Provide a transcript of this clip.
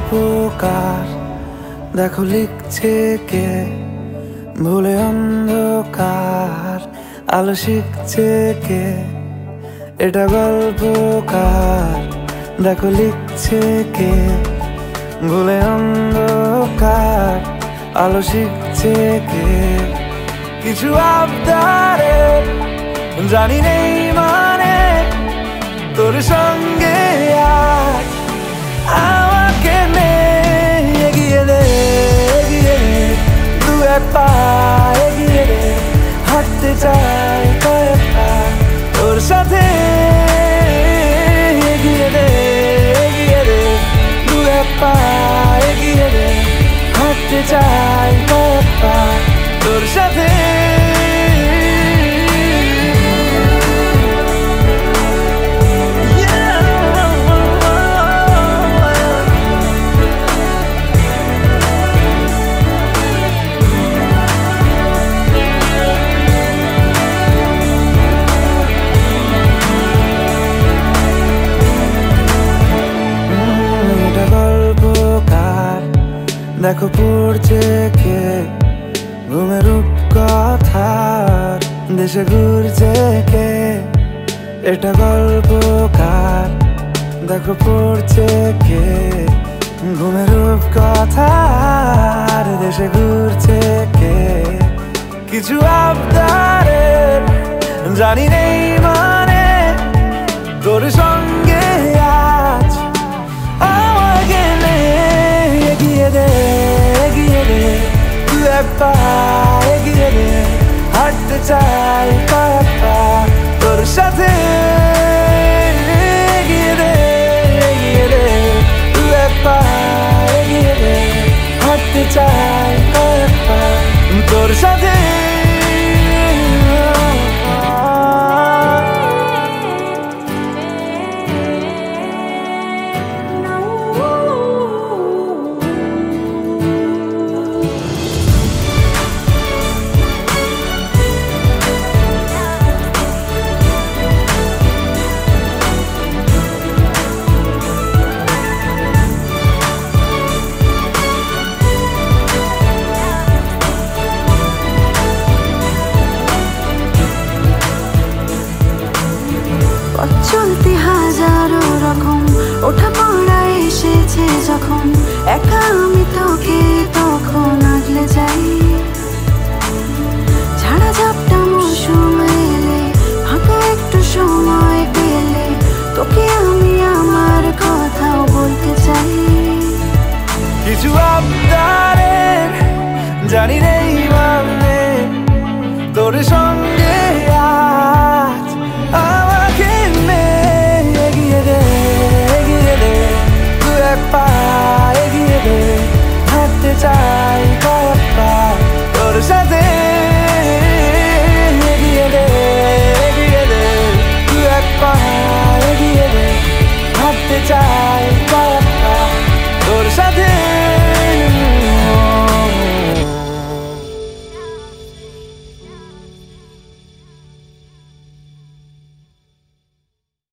গল্পকার, দেখো লিখছে কে, ভুলে অন্ধকার আলো শিখছে কে। এটা গল্পকার, দেখো লিখছে কে, ভুলে অন্ধকার আলো শিখছে কে। কিছু আবদারে জানি নেই মানে, তোর সঙ্গে আজ আমাকে নে, এগিয়ে দে দু এক পা, এগিয়ে দে হাঁটতে চাই কয়েক পা তোর সাথে। এগিয়ে দে দু এক পা, এগিয়ে দে হাঁটতে চাই কয়েক পা তোর সাথে। দেখো পড়ছে কে, ঘুমের রূপকথার দেশে ঘুরছে কে। এটা গল্পকার, দেখো পড়ছে কে, ঘুমের রূপকথার দেশে ঘুরছে কে। কিছু আবদারের জানি নেই মানে, তোর সঙ্গে আজ আমাকে নে, এগিয়ে দে দু এক পা, এগিয়ে দে হাঁটতে চাই কয়েক পা তোর সাথে। এগিয়ে দে দু এক পা, এগিয়ে দে হাঁটতে চাই কয়েক পা তোর সাথে। চলতে হাজারো রকম ওঠা পড়া এসেছে যখন, একা আমি তোকে তখন আগলে যাই। ঝাড়া ঝাপটা মৌসুম এলে, ফাঁকা একটু সময় পেলে তোকে আমি আমার কথাও বলতে চাই। কিছু আবদারের জানি নেই